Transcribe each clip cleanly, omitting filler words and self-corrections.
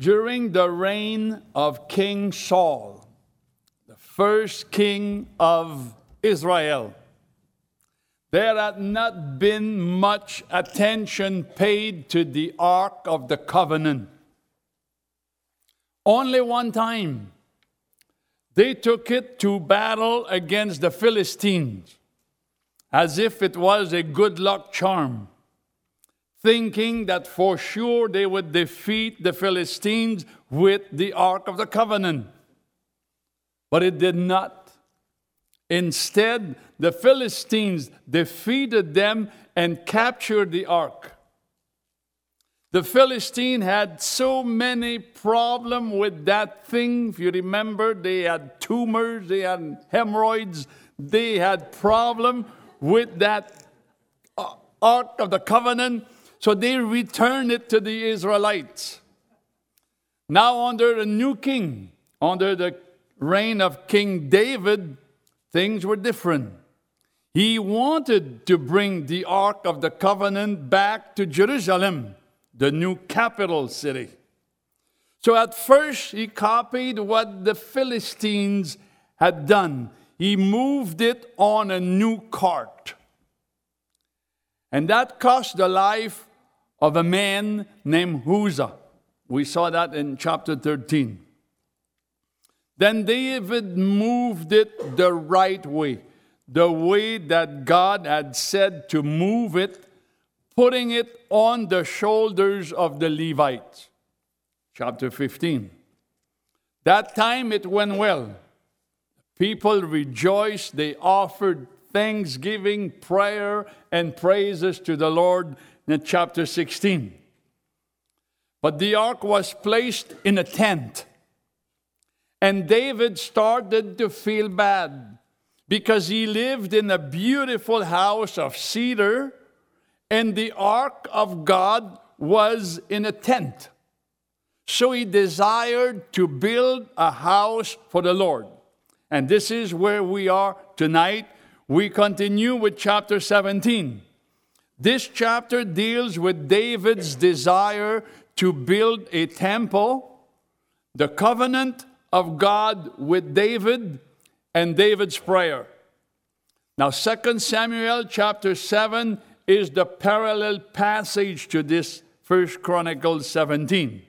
During the reign of King Saul, the first king of Israel, there had not been much attention paid to the Ark of the Covenant. Only one time, they took it to battle against the Philistines, as if it was a good luck charm, thinking that for sure they would defeat the Philistines with the Ark of the Covenant. But it did not. Instead, the Philistines defeated them and captured the Ark. The Philistine had so many problems with that thing. If you remember, they had tumors, they had hemorrhoids, they had problems with that Ark of the Covenant. So they returned it to the Israelites. Now under a new king, under the reign of King David, things were different. He wanted to bring the Ark of the Covenant back to Jerusalem, the new capital city. So at first, he copied what the Philistines had done. He moved it on a new cart. And that cost the life of a man named Uzzah. We saw that in chapter 13. Then David moved it the right way, the way that God had said to move it, putting it on the shoulders of the Levites. Chapter 15. That time it went well. People rejoiced. They offered thanksgiving, prayer, and praises to the Lord in chapter 16. But the ark was placed in a tent. And David started to feel bad because he lived in a beautiful house of cedar, and the ark of God was in a tent. So he desired to build a house for the Lord. And this is where we are tonight. We continue with chapter 17. This chapter deals with David's desire to build a temple, the covenant of God with David, and David's prayer. Now, 2 Samuel chapter 7 is the parallel passage to this 1 Chronicles 17.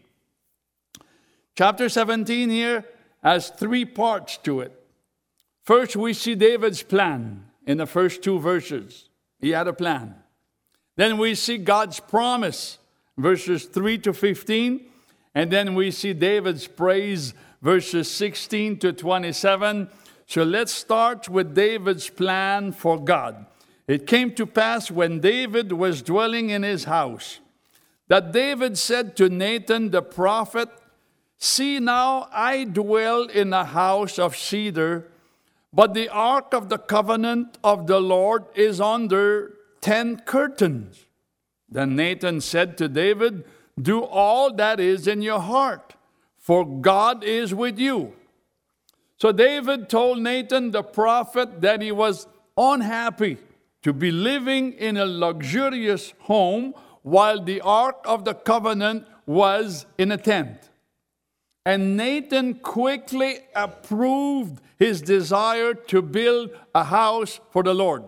Chapter 17 here has three parts to it. First, we see David's plan in the first two verses. He had a plan. Then we see God's promise, verses 3 to 15. And then we see David's praise, verses 16 to 27. So let's start with David's plan for God. It came to pass when David was dwelling in his house, that David said to Nathan the prophet, "See now, I dwell in a house of cedar, but the ark of the covenant of the Lord is under 10 curtains." Then Nathan said to David, "Do all that is in your heart, for God is with you." So David told Nathan the prophet that he was unhappy to be living in a luxurious home while the ark of the covenant was in a tent. And Nathan quickly approved his desire to build a house for the Lord.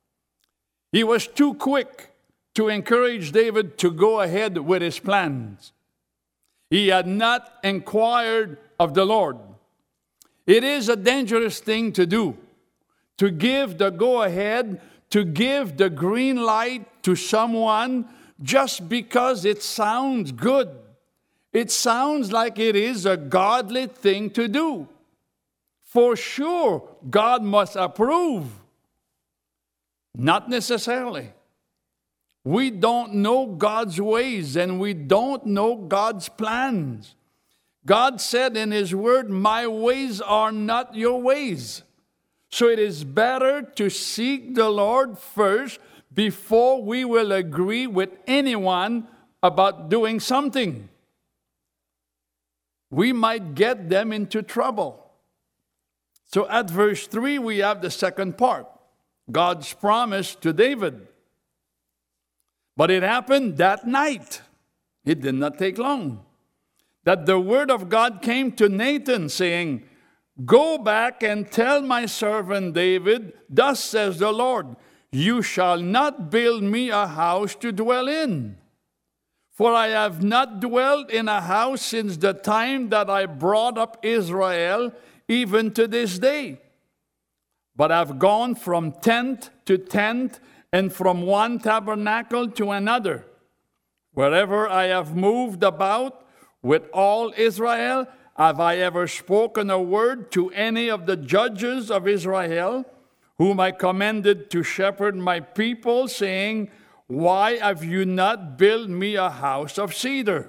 He was too quick to encourage David to go ahead with his plans. He had not inquired of the Lord. It is a dangerous thing to do, to give the go-ahead, to give the green light to someone just because it sounds good. It sounds like it is a godly thing to do. For sure, God must approve. Not necessarily. We don't know God's ways and we don't know God's plans. God said in His Word, "My ways are not your ways." So it is better to seek the Lord first before we will agree with anyone about doing something. We might get them into trouble. So at verse 3, we have the second part, God's promise to David. But it happened that night. It did not take long. that the word of God came to Nathan, saying, "Go back and tell my servant David, thus says the Lord, you shall not build me a house to dwell in. For I have not dwelt in a house since the time that I brought up Israel, even to this day. But I've gone from tent to tent, and from one tabernacle to another. Wherever I have moved about with all Israel, have I ever spoken a word to any of the judges of Israel, whom I commanded to shepherd my people, saying, why have you not built me a house of cedar?"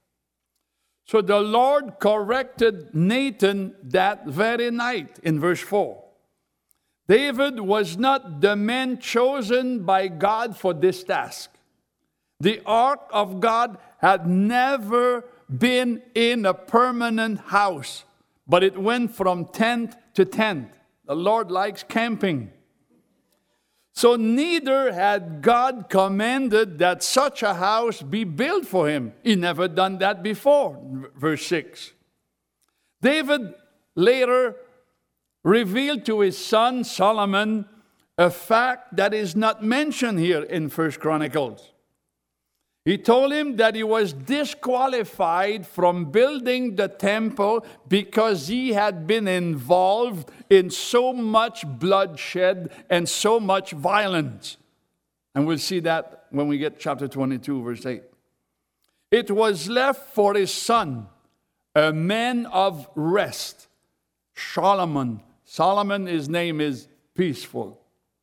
So the Lord corrected Nathan that very night in verse 4. David was not the man chosen by God for this task. The ark of God had never been in a permanent house, but it went from tent to tent. The Lord likes camping. So neither had God commanded that such a house be built for him. He never done that before. Verse 6. David later revealed to his son Solomon a fact that is not mentioned here in 1 Chronicles. He told him that he was disqualified from building the temple because he had been involved in so much bloodshed and so much violence. And we'll see that when we get chapter 22, verse 8. It was left for his son, a man of rest, Solomon. Solomon, his name is peaceful.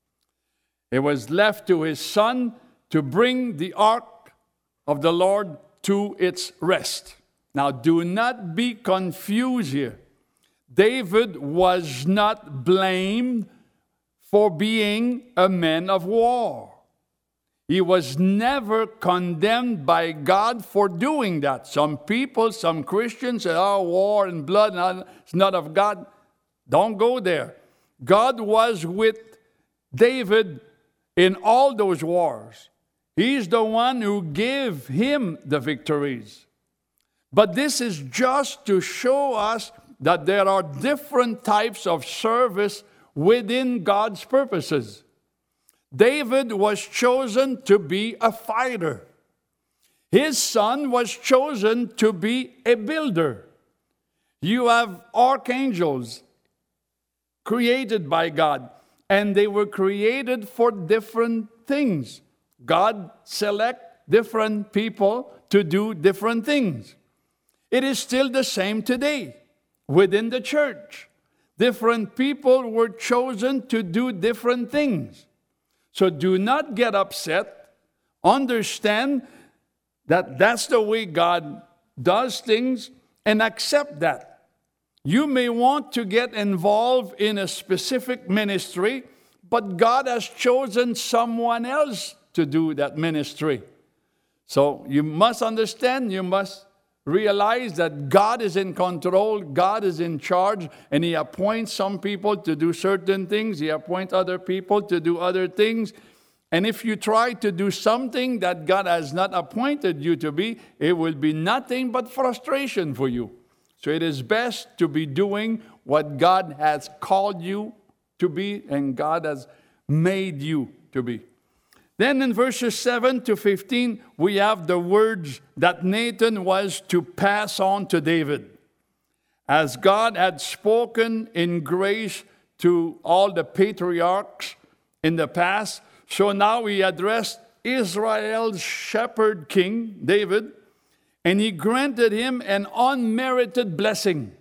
It was left to his son to bring the ark of the Lord to its rest. Now, do not be confused here. David was not blamed for being a man of war. He was never condemned by God for doing that. Some people, some Christians say, oh, war and blood, it's not of God. Don't go there. God was with David in all those wars. He's the one who gave him the victories. But this is just to show us that there are different types of service within God's purposes. David was chosen to be a fighter. His son was chosen to be a builder. You have archangels created by God, and they were created for different things. God selects different people to do different things. It is still the same today within the church. Different people were chosen to do different things. So do not get upset. Understand that that's the way God does things and accept that. You may want to get involved in a specific ministry, but God has chosen someone else to do that ministry. So you must understand, you must realize that God is in control, God is in charge, and He appoints some people to do certain things, He appoints other people to do other things. And if you try to do something that God has not appointed you to be, it will be nothing but frustration for you. So it is best to be doing what God has called you to be and God has made you to be. Then in verses 7 to 15, we have the words that Nathan was to pass on to David. As God had spoken in grace to all the patriarchs in the past, so now He addressed Israel's shepherd king, David, and He granted him an unmerited blessing.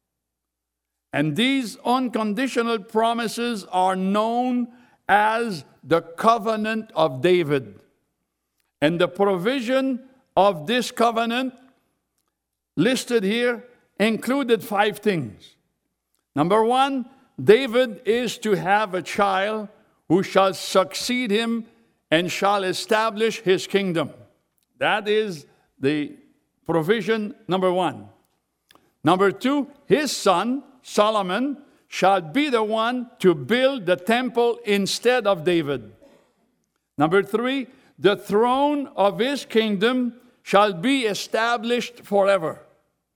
And these unconditional promises are known as the covenant of David. And the provision of this covenant listed here included 5 things. Number 1, David is to have a child who shall succeed him and shall establish his kingdom. That is the provision number 1. Number 2, his son, Solomon, shall be the one to build the temple instead of David. Number 3, the throne of his kingdom shall be established forever.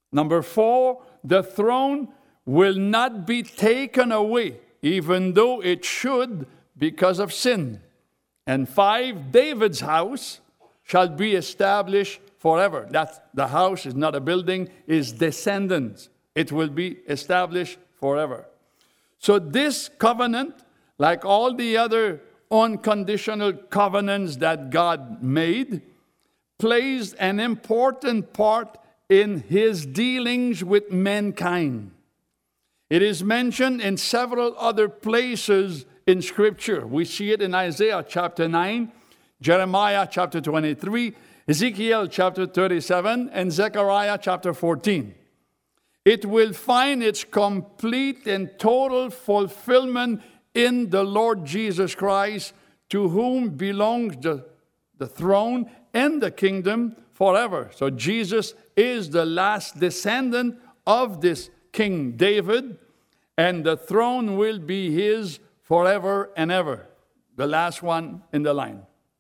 Number 4, the throne will not be taken away, even though it should because of sin. And 5, David's house shall be established forever. That's the house is not a building, is descendants. It will be established forever. So this covenant, like all the other unconditional covenants that God made, plays an important part in his dealings with mankind. It is mentioned in several other places in Scripture. We see it in Isaiah chapter 9, Jeremiah chapter 23, Ezekiel chapter 37, and Zechariah chapter 14. It will find its complete and total fulfillment in the Lord Jesus Christ, to whom belongs the throne and the kingdom forever. So Jesus is the last descendant of this King David, and the throne will be his forever and ever. The last one in the line.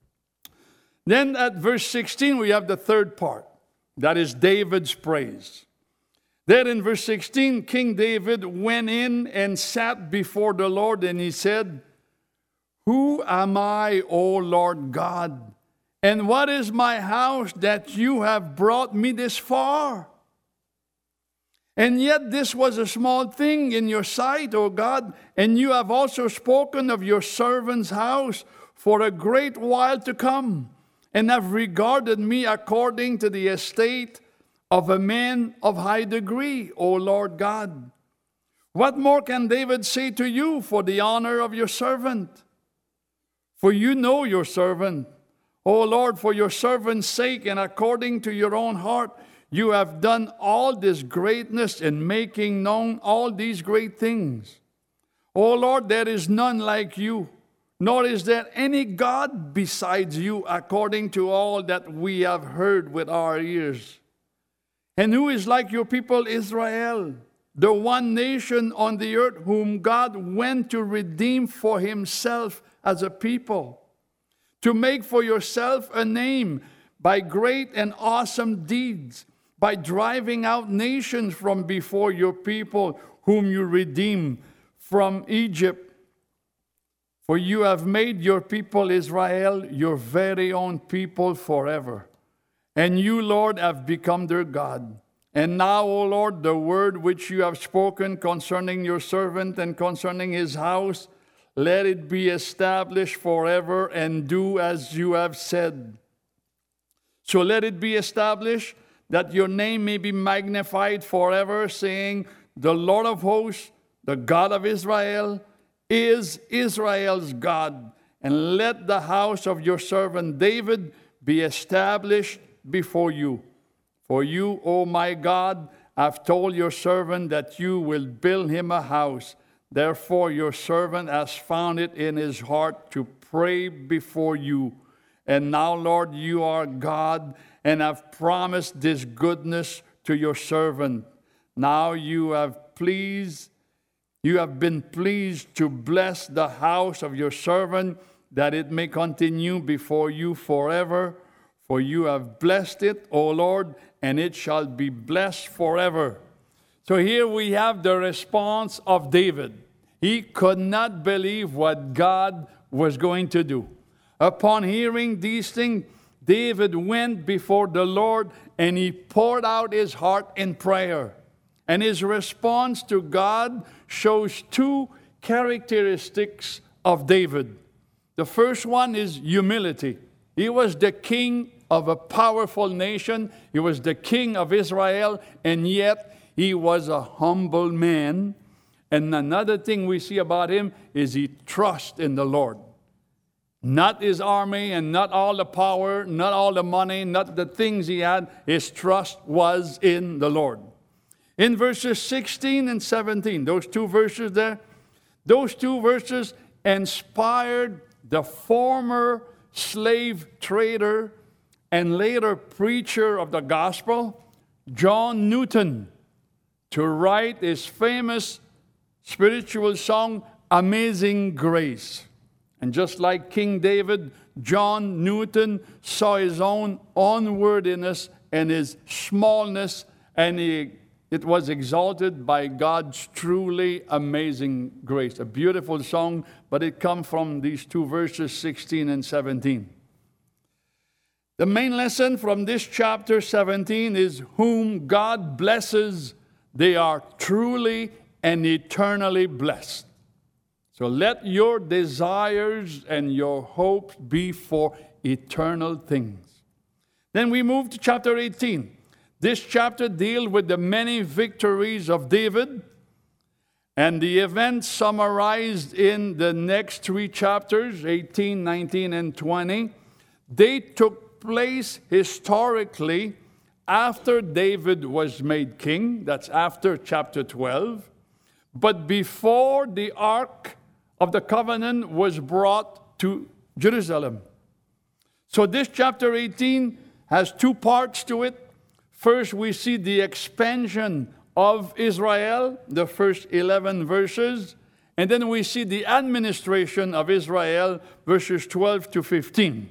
Then at verse 16, we have the third part. That is David's praise. There in verse 16, King David went in and sat before the Lord, and he said, "Who am I, O Lord God? And what is my house that you have brought me this far? And yet this was a small thing in your sight, O God, and you have also spoken of your servant's house for a great while to come, and have regarded me according to the estate of a man of high degree, O Lord God. What more can David say to you for the honor of your servant? For you know your servant, O Lord, for your servant's sake, and according to your own heart, you have done all this greatness in making known all these great things. O Lord, there is none like you, nor is there any God besides you, according to all that we have heard with our ears. And who is like your people Israel, the one nation on the earth whom God went to redeem for himself as a people, to make for yourself a name by great and awesome deeds, by driving out nations from before your people whom you redeemed from Egypt. For you have made your people Israel your very own people forever. And you, Lord, have become their God. And now, O Lord, the word which you have spoken concerning your servant and concerning his house, let it be established forever, and do as you have said. So let it be established that your name may be magnified forever, saying, the Lord of hosts, the God of Israel, is Israel's God. And let the house of your servant David be established before you. For you, O my God, have told your servant that you will build him a house. Therefore your servant has found it in his heart to pray before you. And now, Lord, you are God, and have promised this goodness to your servant. Now you have been pleased to bless the house of your servant, that it may continue before you forever. For you have blessed it, O Lord, and it shall be blessed forever. So here we have the response of David. He could not believe what God was going to do. Upon hearing these things, David went before the Lord, and he poured out his heart in prayer. And his response to God shows two characteristics of David. The first one is humility. He was the king of a powerful nation. He was the king of Israel, and yet he was a humble man. And another thing we see about him is he trusts in the Lord. Not his army and not all the power, not all the money, not the things he had. His trust was in the Lord. In verses 16 and 17, those two verses there, those two verses inspired the former slave trader and later preacher of the gospel, John Newton, to write his famous spiritual song, Amazing Grace. And just like King David, John Newton saw his own unworthiness and his smallness and it was exalted by God's truly amazing grace. A beautiful song, but it comes from these two verses, 16 and 17. The main lesson from this chapter 17 is, whom God blesses, they are truly and eternally blessed. So let your desires and your hopes be for eternal things. Then we move to chapter 18. This chapter deals with the many victories of David, and the events summarized in the next three chapters, 18, 19, and 20, they took place historically after David was made king. That's after chapter 12. But before the Ark of the Covenant was brought to Jerusalem. So this chapter 18 has two parts to it. First, we see the expansion of Israel, the first 11 verses. And then we see the administration of Israel, verses 12 to 15.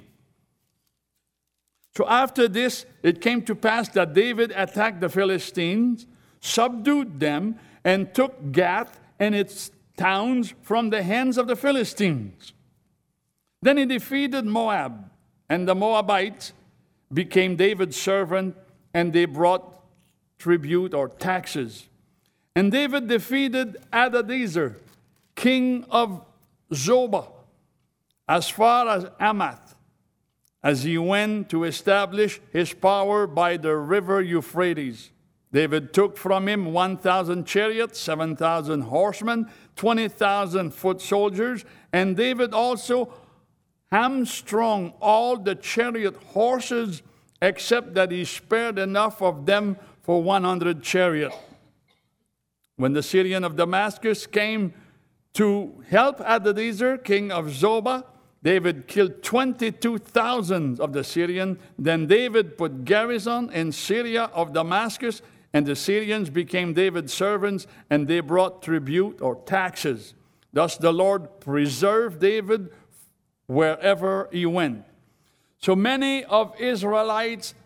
So after this, it came to pass that David attacked the Philistines, subdued them, and took Gath and its towns from the hands of the Philistines. Then he defeated Moab, and the Moabites became David's servant, and they brought tribute or taxes. And David defeated Hadadezer, king of Zobah, as far as Hamath, as he went to establish his power by the river Euphrates. David took from him 1,000 chariots, 7,000 horsemen, 20,000 foot soldiers, and David also hamstrung all the chariot horses, except that he spared enough of them for 100 chariots. When the Syrian of Damascus came to help Hadadezer, king of Zobah, David killed 22,000 of the Syrians. Then David put garrison in Syria of Damascus, and the Syrians became David's servants, and they brought tribute or taxes. Thus the Lord preserved David wherever he went. So many of Israelites'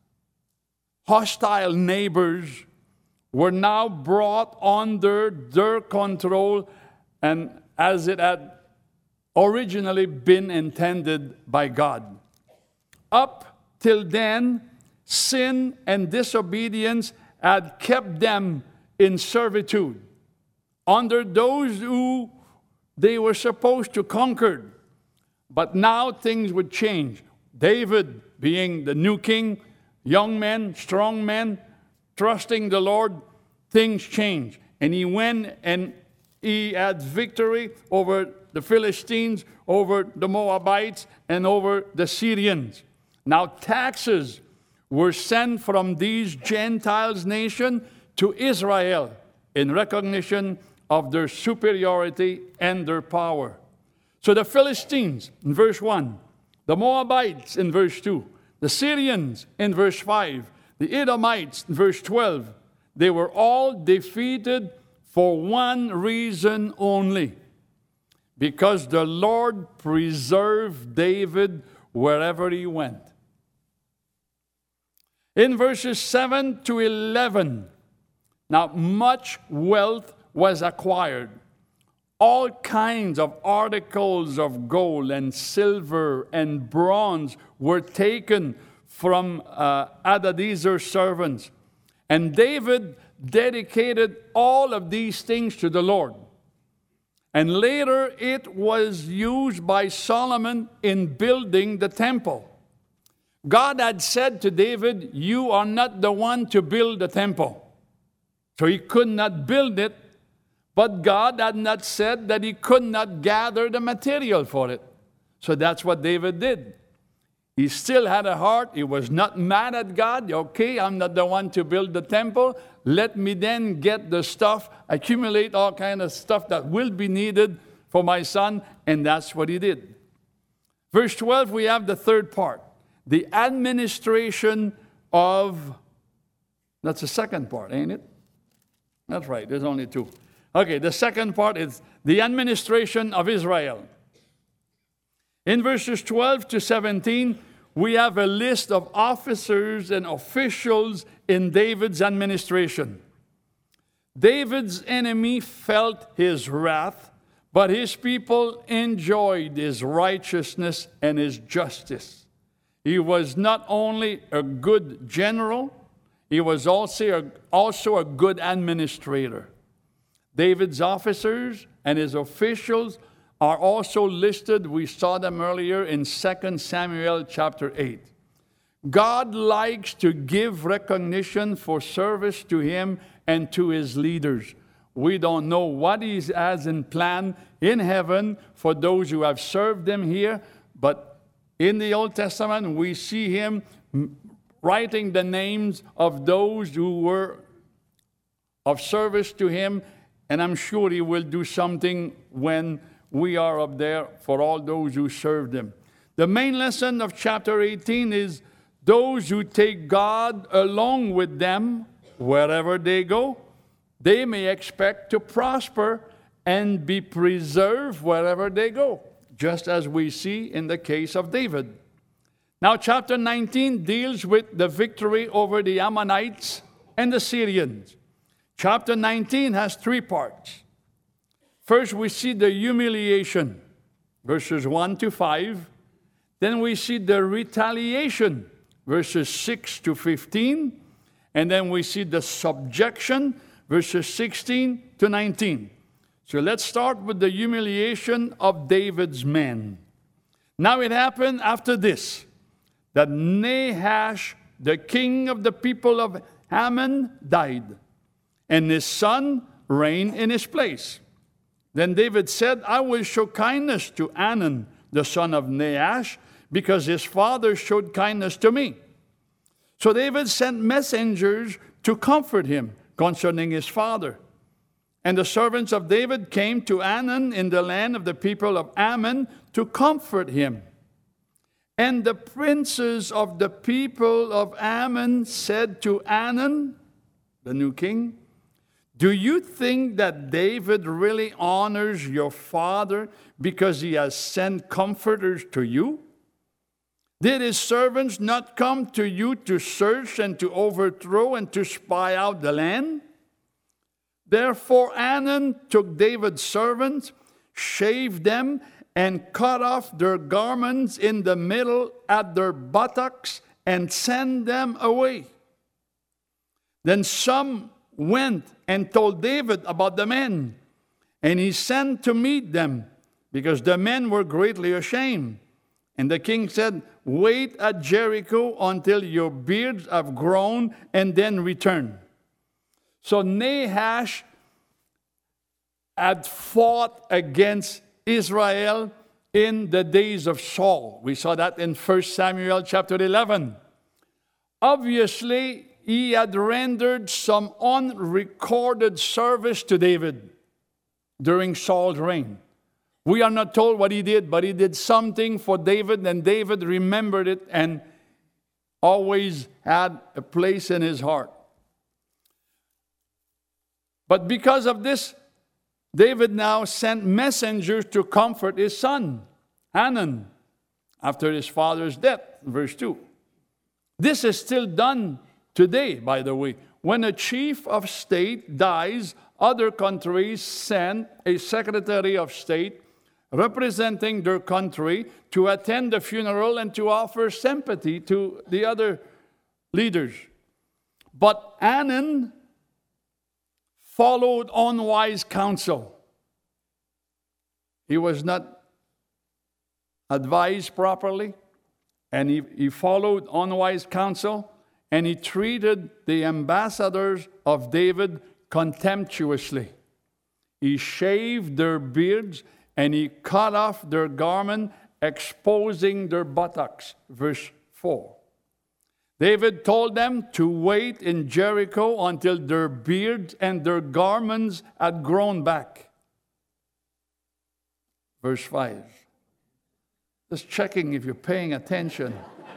hostile neighbors were now brought under their control, and as it had originally been intended by God. Up till then, sin and disobedience had kept them in servitude under those who they were supposed to conquer. But now things would change. David, being the new king, young men, strong men, trusting the Lord, things changed. And he went and he had victory over the Philistines, over the Moabites, and over the Syrians. Now taxes were sent from these Gentiles nation to Israel in recognition of their superiority and their power. So the Philistines in verse 1, the Moabites in verse 2, the Syrians in verse 5, the Edomites in verse 12, they were all defeated for one reason only: because the Lord preserved David wherever he went. In verses 7 to 11, now much wealth was acquired. All kinds of articles of gold and silver and bronze were taken from Hadadezer's servants. And David dedicated all of these things to the Lord. And later it was used by Solomon in building the temple. God had said to David, "You are not the one to build the temple." So he could not build it, but God had not said that he could not gather the material for it. So that's what David did. He still had a heart. He was not mad at God. Okay, I'm not the one to build the temple. Let me then get the stuff, accumulate all kind of stuff that will be needed for my son. And that's what he did. Verse 12, we have the third part. The administration of, that's the second part, ain't it? That's right, there's only two. Okay, the second part is the administration of Israel. In verses 12 to 17, we have a list of officers and officials in David's administration. David's enemy felt his wrath, but his people enjoyed his righteousness and his justice. He was not only a good general, he was also a good administrator. David's officers and his officials are also listed. We saw them earlier in 2 Samuel chapter 8. God likes to give recognition for service to him and to his leaders. We don't know what he has in plan in heaven for those who have served him here, but in the Old Testament we see him writing the names of those who were of service to him, and I'm sure he will do something when we are up there for all those who served him. The main lesson of chapter 18 is those who take God along with them wherever they go, they may expect to prosper and be preserved wherever they go, just as we see in the case of David. Now, chapter 19 deals with the victory over the Ammonites and the Syrians. Chapter 19 has 3 parts. First, we see the humiliation, verses 1 to 5. Then we see the retaliation, verses 6 to 15. And then we see the subjection, verses 16 to 19. So let's start with the humiliation of David's men. Now it happened after this, that Nahash, the king of the people of Ammon, died, and his son reigned in his place. Then David said, I will show kindness to Hanun, the son of Nahash, because his father showed kindness to me. So David sent messengers to comfort him concerning his father. And the servants of David came to Hanun in the land of the people of Ammon to comfort him. And the princes of the people of Ammon said to Hanun, the new king, do you think that David really honors your father because he has sent comforters to you? Did his servants not come to you to search and to overthrow and to spy out the land? Therefore Hanun took David's servants, shaved them, and cut off their garments in the middle at their buttocks and sent them away. Then some went and told David about the men, and he sent to meet them, because the men were greatly ashamed. And the king said, wait at Jericho until your beards have grown, and then return. So Nahash had fought against Israel in the days of Saul. We saw that in 1 Samuel chapter 11. Obviously, he had rendered some unrecorded service to David during Saul's reign. We are not told what he did, but he did something for David, and David remembered it and always had a place in his heart. But because of this, David now sent messengers to comfort his son, Hanun, after his father's death, verse 2. This is still done today, by the way. When a chief of state dies, other countries send a secretary of state representing their country to attend the funeral and to offer sympathy to the other leaders. But Hanun followed unwise counsel. He was not advised properly, and he followed unwise counsel, and he treated the ambassadors of David contemptuously. He shaved their beards, and he cut off their garment, exposing their buttocks. Verse 4. David told them to wait in Jericho until their beards and their garments had grown back. Verse 5. Just checking if you're paying attention.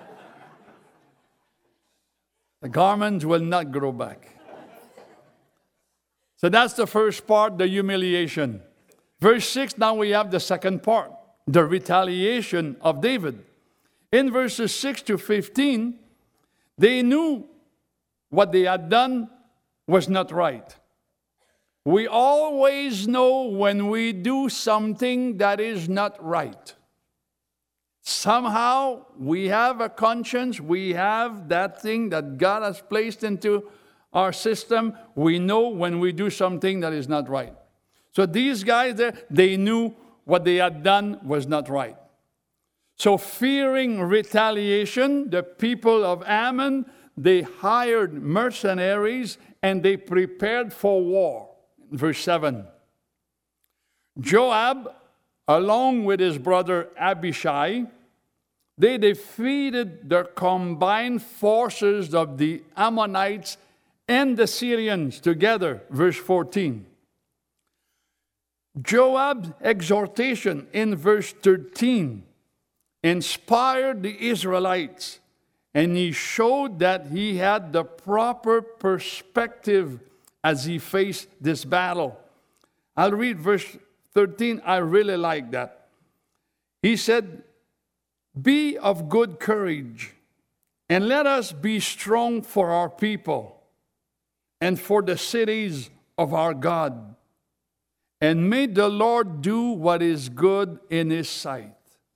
The garments will not grow back. So that's the first part, the humiliation. Verse 6, now we have the second part, the retaliation of David. In verses 6 to 15, they knew what they had done was not right. We always know when we do something that is not right. Somehow we have a conscience, we have that thing that God has placed into our system. We know when we do something that is not right. So these guys there, they knew what they had done was not right. So fearing retaliation, the people of Ammon, they hired mercenaries and they prepared for war. Verse 7. Joab, along with his brother Abishai, they defeated the combined forces of the Ammonites and the Syrians together. Verse 14. Joab's exhortation in verse 13 inspired the Israelites, and he showed that he had the proper perspective as he faced this battle. I'll read verse 13. I really like that. He said, "Be of good courage, and let us be strong for our people and for the cities of our God. And may the Lord do what is good in his sight."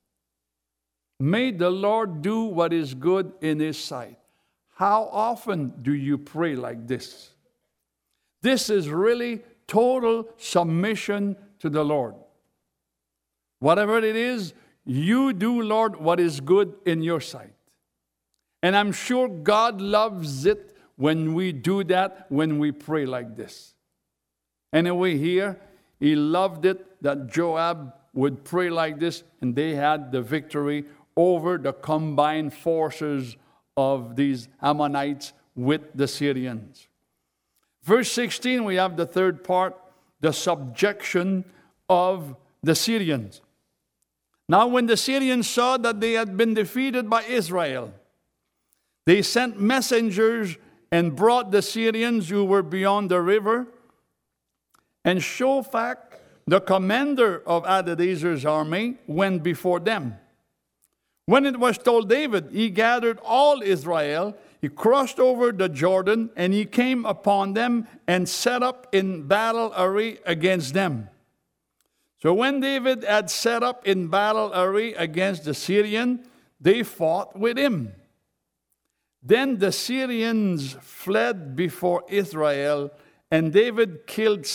May the Lord do what is good in his sight. How often do you pray like this? This is really total submission to the Lord. Whatever it is, you do, Lord, what is good in your sight. And I'm sure God loves it when we do that, when we pray like this. Anyway, here, he loved it that Joab would pray like this, and they had the victory over the combined forces of these Ammonites with the Syrians. Verse 16, we have the third part, the subjection of the Syrians. Now, when the Syrians saw that they had been defeated by Israel, they sent messengers and brought the Syrians who were beyond the river. And Shophak, the commander of Hadadezer's army, went before them. When it was told David, he gathered all Israel, he crossed over the Jordan, and he came upon them and set up in battle array against them. So when David had set up in battle array against the Syrian, they fought with him. Then the Syrians fled before Israel, and David killed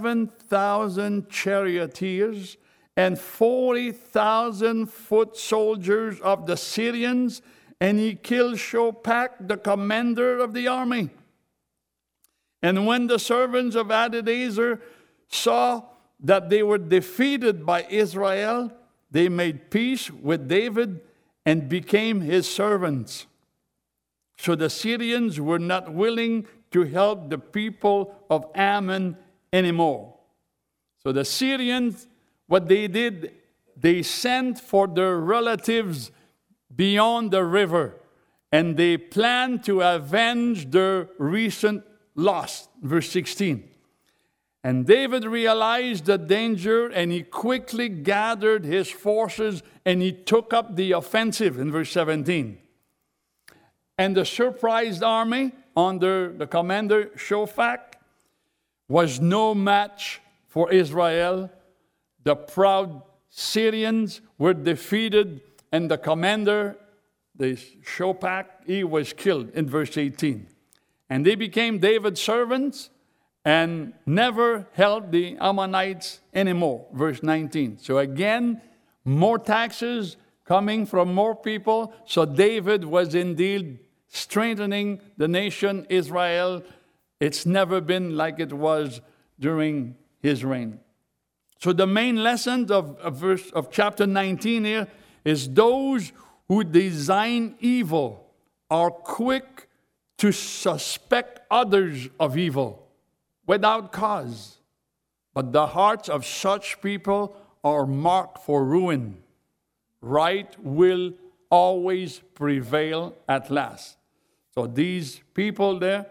7,000 charioteers and 40,000 foot soldiers of the Syrians, and he killed Shophak, the commander of the army. And when the servants of Hadadezer saw that they were defeated by Israel, they made peace with David and became his servants. So the Syrians were not willing to help the people of Ammon anymore. So the Syrians, what they did, they sent for their relatives beyond the river, and they planned to avenge their recent loss. Verse 16. And David realized the danger, and he quickly gathered his forces, and he took up the offensive in verse 17. And the surprised army under the commander Shophak was no match for Israel. The proud Syrians were defeated, and the commander, the Shophak, he was killed in verse 18. And they became David's servants and never helped the Ammonites anymore. Verse 19. So again, more taxes coming from more people. So David was indeed strengthening the nation Israel. It's never been like it was during his reign. So the main lesson of chapter 19 here is those who design evil are quick to suspect others of evil without cause. But the hearts of such people are marked for ruin. Right will always prevail at last. So these people there,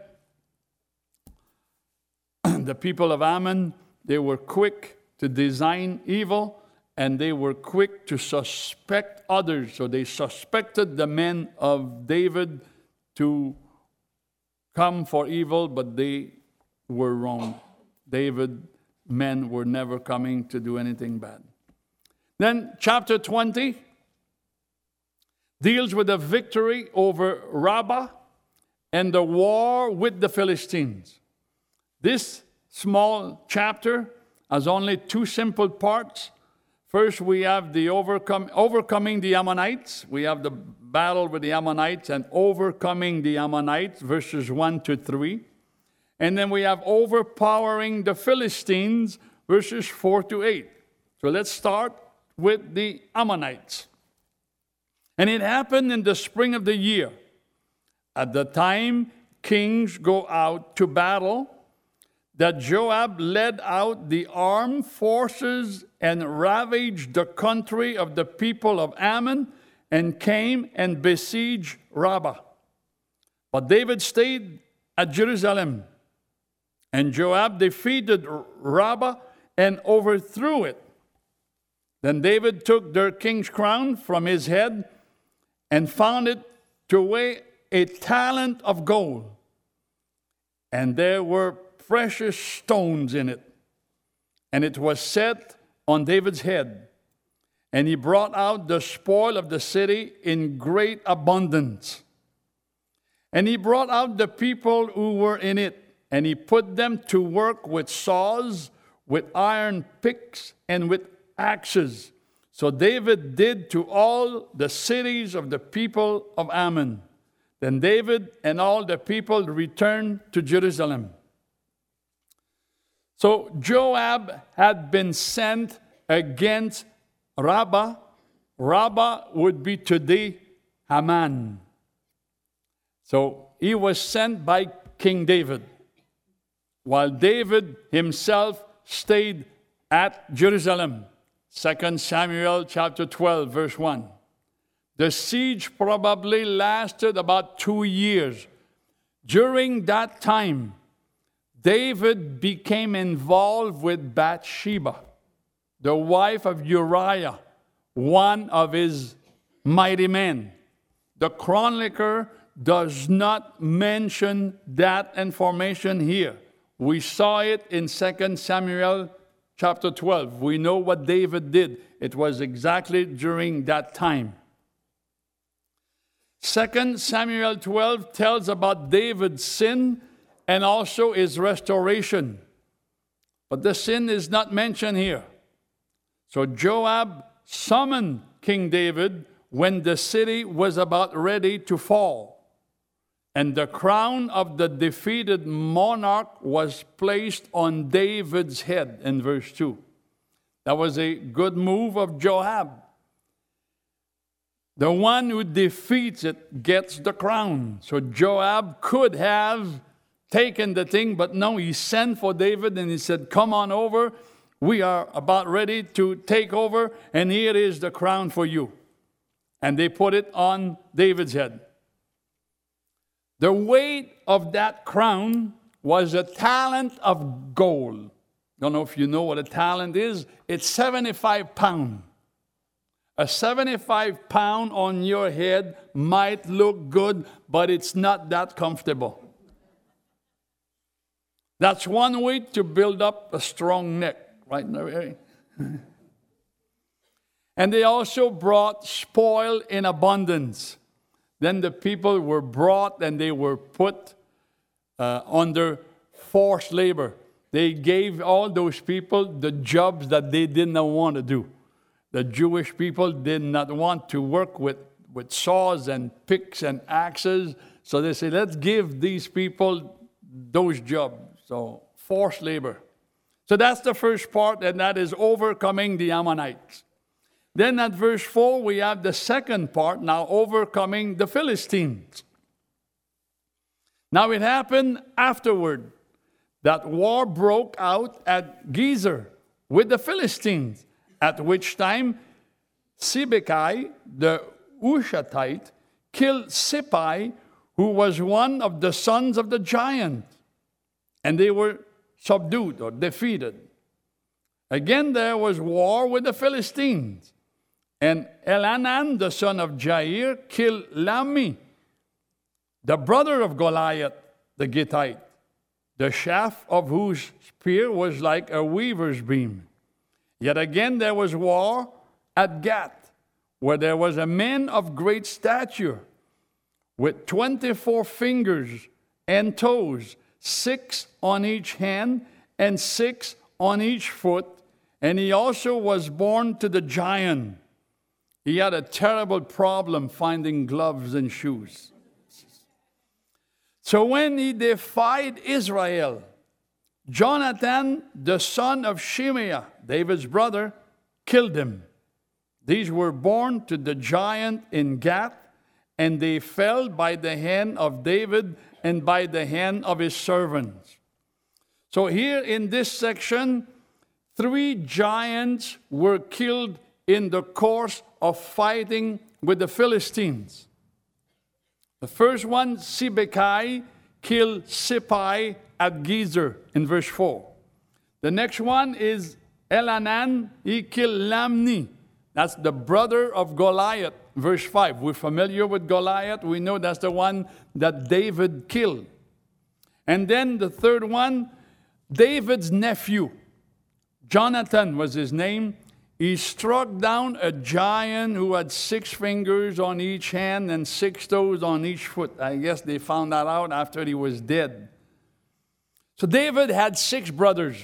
the people of Ammon, they were quick to design evil, and they were quick to suspect others. So they suspected the men of David to come for evil, but they were wrong. David's men were never coming to do anything bad. Then chapter 20 deals with the victory over Rabbah and the war with the Philistines. This small chapter has only two simple parts. First, we have the overcoming the Ammonites. We have the battle with the Ammonites and overcoming the Ammonites, verses 1 to 3. And then we have overpowering the Philistines, verses 4 to 8. So let's start with the Ammonites. And it happened in the spring of the year, at the time kings go out to battle, that Joab led out the armed forces and ravaged the country of the people of Ammon and came and besieged Rabbah. But David stayed at Jerusalem, and Joab defeated Rabbah and overthrew it. Then David took their king's crown from his head and found it to weigh a talent of gold. And there were precious stones in it. And it was set on David's head. And he brought out the spoil of the city in great abundance. And he brought out the people who were in it. And he put them to work with saws, with iron picks, and with axes. So David did to all the cities of the people of Ammon. Then David and all the people returned to Jerusalem. So Joab had been sent against Rabbah. Rabbah would be today Haman. So he was sent by King David, while David himself stayed at Jerusalem. 2 Samuel chapter 12, verse 1. The siege probably lasted about 2 years. During that time, David became involved with Bathsheba, the wife of Uriah, one of his mighty men. The chronicler does not mention that information here. We saw it in 2 Samuel chapter 12. We know what David did. It was exactly during that time. 2 Samuel 12 tells about David's sin and also his restoration. But the sin is not mentioned here. So Joab summoned King David when the city was about ready to fall. And the crown of the defeated monarch was placed on David's head in verse 2. That was a good move of Joab. The one who defeats it gets the crown. So Joab could have taken the thing, but no, he sent for David and he said, come on over. We are about ready to take over, and here is the crown for you. And they put it on David's head. The weight of that crown was a talent of gold. Don't know if you know what a talent is. It's 75 pounds. A 75 pound on your head might look good, but it's not that comfortable. That's one way to build up a strong neck, right there. And they also brought spoil in abundance. Then the people were brought and they were put under forced labor. They gave all those people the jobs that they did not want to do. The Jewish people did not want to work with saws and picks and axes. So they said, let's give these people those jobs. So forced labor. So that's the first part, and that is overcoming the Ammonites. Then at verse 4, we have the second part, now overcoming the Philistines. Now it happened afterward that war broke out at Gezer with the Philistines, at which time Sibbecai, the Hushathite, killed Sippai, who was one of the sons of the giant, and they were subdued or defeated. Again, there was war with the Philistines. And Elhanan, the son of Jair, killed Lamni, the brother of Goliath, the Gittite, the shaft of whose spear was like a weaver's beam. Yet again there was war at Gath, where there was a man of great stature, with 24 fingers and toes, 6 on each hand and 6 on each foot, and he also was born to the giant. He had a terrible problem finding gloves and shoes. So when he defied Israel, Jonathan, the son of Shimeah, David's brother, killed him. These were born to the giant in Gath, and they fell by the hand of David and by the hand of his servants. So here in this section, 3 giants were killed in the course of fighting with the Philistines. The first one, Sibbecai, killed Sippai at Gezer in verse 4. The next one is Elhanan. He killed Lamni. That's the brother of Goliath, verse 5. We're familiar with Goliath. We know that's the one that David killed. And then the third one, David's nephew, Jonathan was his name. He struck down a giant who had 6 fingers on each hand and 6 toes on each foot. I guess they found that out after he was dead. So David had 6 brothers.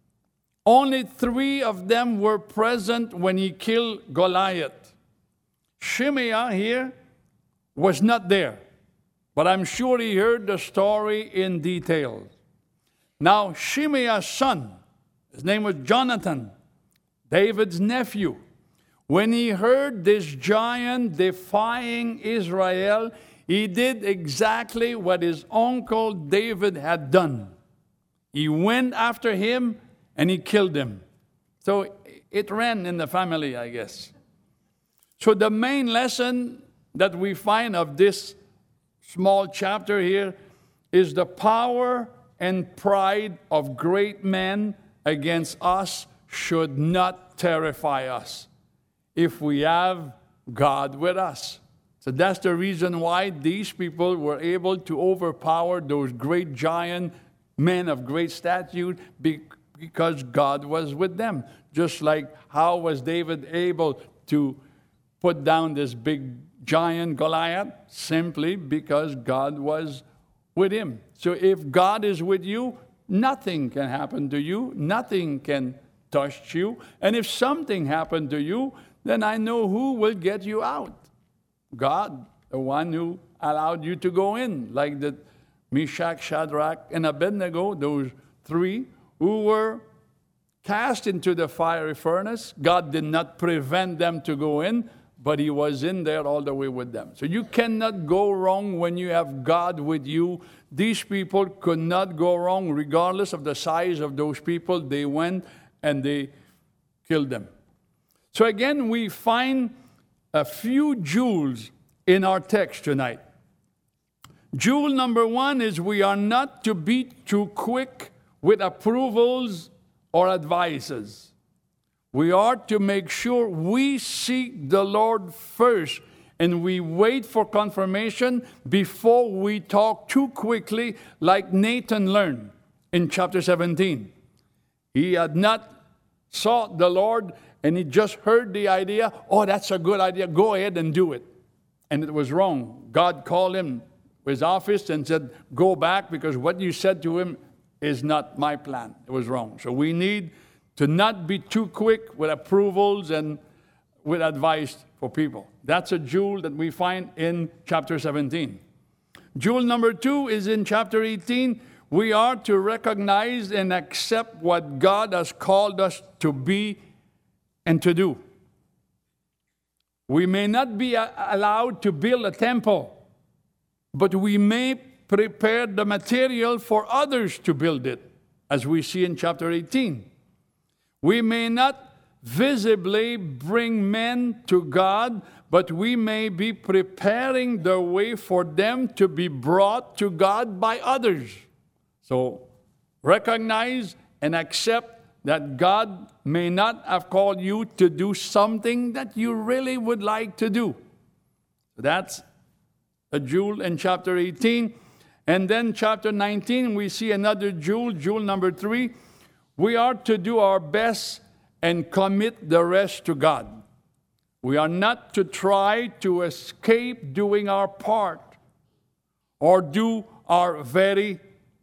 Only 3 of them were present when he killed Goliath. Shimeah here was not there, but I'm sure he heard the story in detail. Now, Shimeah's son, his name was Jonathan, David's nephew. When he heard this giant defying Israel, he did exactly what his uncle David had done. He went after him and he killed him. So it ran in the family, I guess. So the main lesson that we find of this small chapter here is the power and pride of great men against us should not terrify us if we have God with us. So that's the reason why these people were able to overpower those great giant men of great stature, because God was with them. Just like how was David able to put down this big giant Goliath? Simply because God was with him. So if God is with you, nothing can happen to you. Nothing can touch you. And if something happened to you, then I know who will get you out. God, the one who allowed you to go in, like the Meshach, Shadrach, and Abednego, those 3 who were cast into the fiery furnace. God did not prevent them to go in, but he was in there all the way with them. So you cannot go wrong when you have God with you. These people could not go wrong regardless of the size of those people. They went and they killed them. So again, we find a few jewels in our text tonight. Jewel number 1 is we are not to be too quick with approvals or advices. We are to make sure we seek the Lord first and we wait for confirmation before we talk too quickly, like Nathan learned in chapter 17. He had not sought the Lord and he just heard the idea, oh, that's a good idea, go ahead and do it. And it was wrong. God called him to his office and said, go back because what you said to him is not my plan. It was wrong. So we need to not be too quick with approvals and with advice for people. That's a jewel that we find in chapter 17. Jewel number 2 is in chapter 18. We are to recognize and accept what God has called us to be and to do. We may not be allowed to build a temple, but we may prepare the material for others to build it, as we see in chapter 18. We may not visibly bring men to God, but we may be preparing the way for them to be brought to God by others. So recognize and accept that God may not have called you to do something that you really would like to do. That's a jewel in chapter 18. And then chapter 19, we see another jewel number 3. We are to do our best and commit the rest to God. We are not to try to escape doing our part or do our very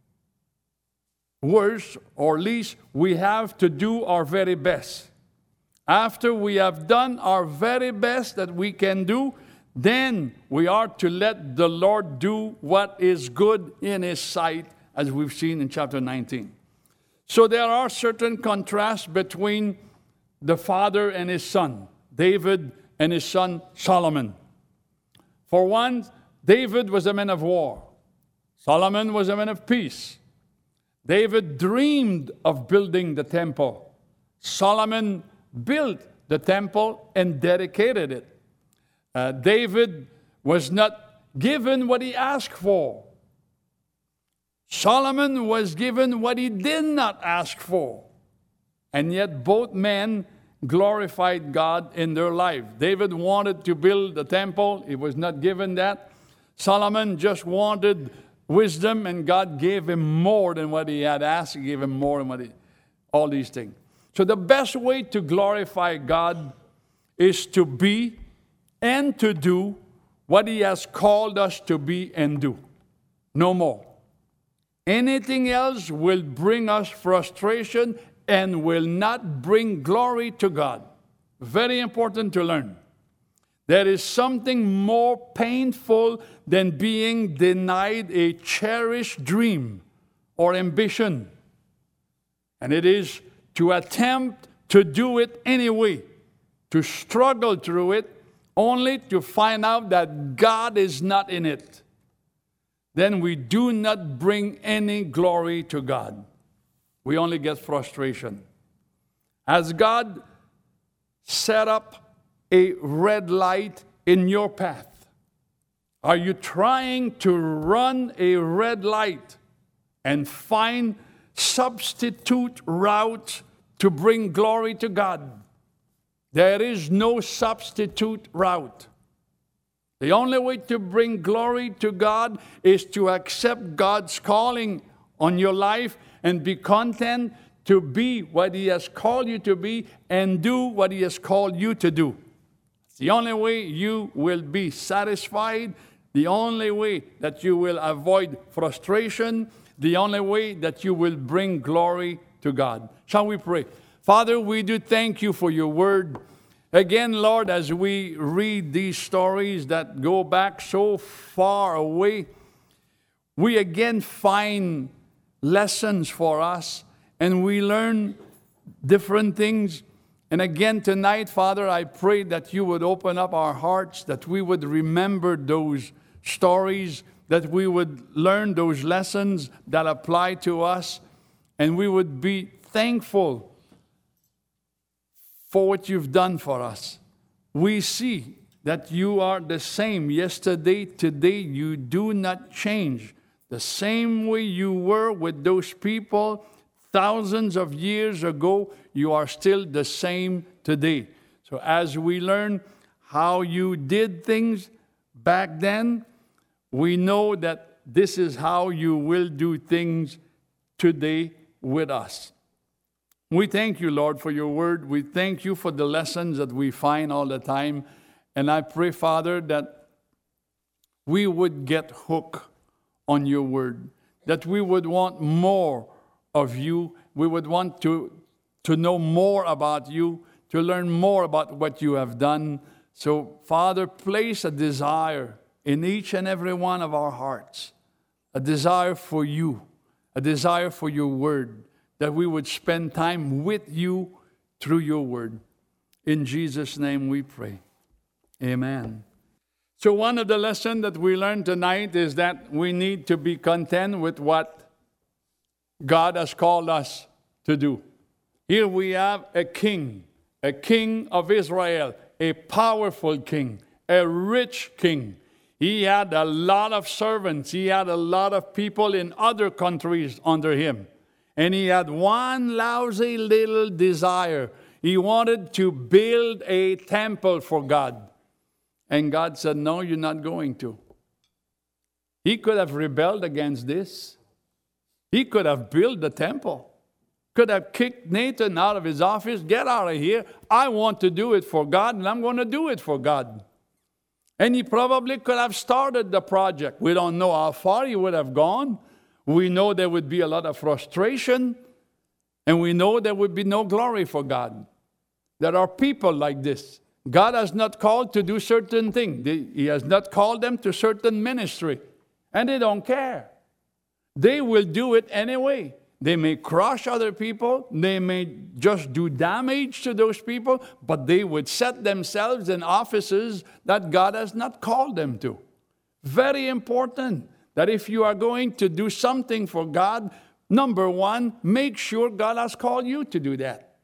worst, or least we have to do our very best. After we have done our very best that we can do, then we are to let the Lord do what is good in His sight, as we've seen in chapter 19. So there are certain contrasts between the father and his son, David and his son Solomon. For one, David was a man of war. Solomon was a man of peace. David dreamed of building the temple. Solomon built the temple and dedicated it. David was not given what he asked for. Solomon was given what he did not ask for. And yet both men glorified God in their life. David wanted to build the temple. He was not given that. Solomon just wanted wisdom, and God gave him more than what he had asked. He gave him more than what all these things. So the best way to glorify God is to be and to do what He has called us to be and do. No more. Anything else will bring us frustration and will not bring glory to God. Very important to learn. There is something more painful than being denied a cherished dream or ambition. And it is to attempt to do it anyway, to struggle through it, only to find out that God is not in it. Then we do not bring any glory to God. We only get frustration. As God set up a red light in your path, are you trying to run a red light and find substitute routes to bring glory to God? There is no substitute route. The only way to bring glory to God is to accept God's calling on your life and be content to be what He has called you to be and do what He has called you to do. It's the only way you will be satisfied, the only way that you will avoid frustration, the only way that you will bring glory to God. Shall we pray? Father, we do thank You for Your word. Again, Lord, as we read these stories that go back so far away, we again find lessons for us, and we learn different things. And again tonight, Father, I pray that You would open up our hearts, that we would remember those stories, that we would learn those lessons that apply to us, and we would be thankful for what You've done for us. We see that You are the same yesterday, today. You do not change. The same way You were with those people thousands of years ago, You are still the same today. So as we learn how You did things back then, we know that this is how You will do things today with us. We thank You, Lord, for Your word. We thank You for the lessons that we find all the time. And I pray, Father, that we would get hooked on Your word, that we would want more of You. We would want to know more about You, to learn more about what You have done. So, Father, place a desire in each and every one of our hearts, a desire for You, a desire for Your word, that we would spend time with You through Your word. In Jesus' name we pray. Amen. So one of the lessons that we learned tonight is that we need to be content with what God has called us to do. Here we have a king of Israel, a powerful king, a rich king. He had a lot of servants. He had a lot of people in other countries under him. And he had one lousy little desire. He wanted to build a temple for God. And God said, no, you're not going to. He could have rebelled against this. He could have built the temple. Could have kicked Nathan out of his office. Get out of here. I want to do it for God, and I'm going to do it for God. And he probably could have started the project. We don't know how far he would have gone. We know there would be a lot of frustration, and we know there would be no glory for God. There are people like this. God has not called to do certain things. He has not called them to certain ministry, and they don't care. They will do it anyway. They may crush other people. They may just do damage to those people, but they would set themselves in offices that God has not called them to. Very important that if you are going to do something for God, number one, make sure God has called you to do that.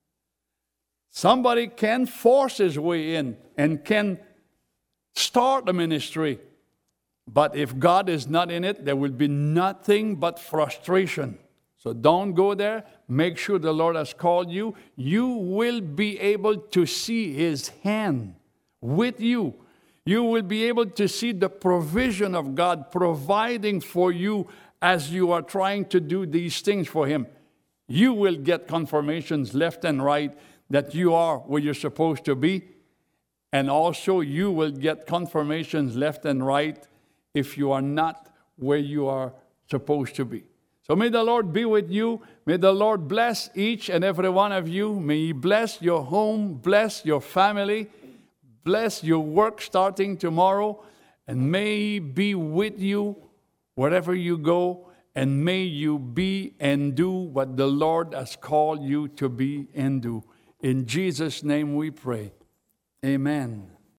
Somebody can force his way in and can start a ministry, but if God is not in it, there will be nothing but frustration. So don't go there. Make sure the Lord has called you. You will be able to see His hand with you. You will be able to see the provision of God providing for you as you are trying to do these things for Him. You will get confirmations left and right that you are where you're supposed to be. And also you will get confirmations left and right if you are not where you are supposed to be. So may the Lord be with you. May the Lord bless each and every one of you. May He bless your home, bless your family, bless your work starting tomorrow, and may He be with you wherever you go, and may you be and do what the Lord has called you to be and do. In Jesus' name we pray. Amen.